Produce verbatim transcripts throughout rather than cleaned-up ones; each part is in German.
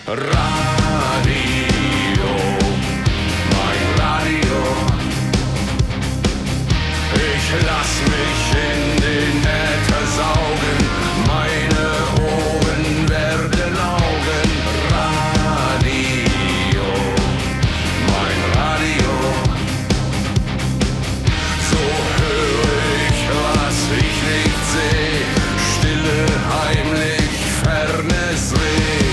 Radio, mein Radio. Ich lass mich in den Äther saugen, meine Ohren werden Augen. Radio, mein Radio. So höre ich, was ich nicht seh, stille, heimlich, fernes Reh.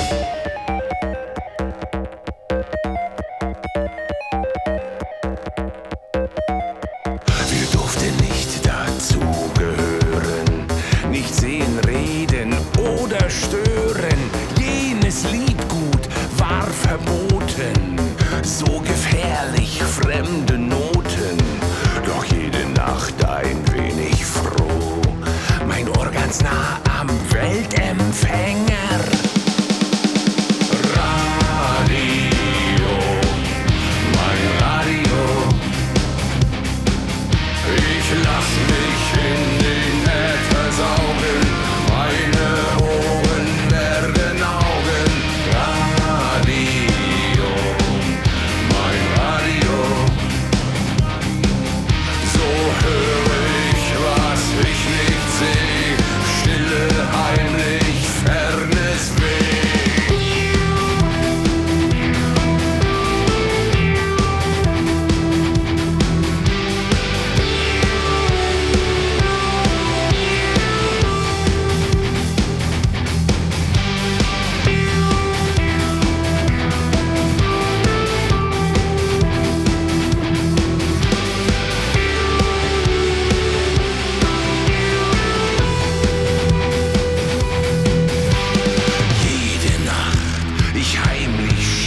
Wir durften nicht dazugehören, nicht sehen, reden oder stören. Jenes Liedgut war verboten, so gefährlich fremde Noten. Doch jede Nacht ein wenig froh, mein Ohr ganz nah am Weltempfänger. Radio, mein Radio. Ich lass mich in den Äther saugen, meine Ohren werden Augen. Radio, mein Radio. So höre ich, was ich nicht seh, stille, heimlich, fernes Weh. Jede Nacht ich heimlich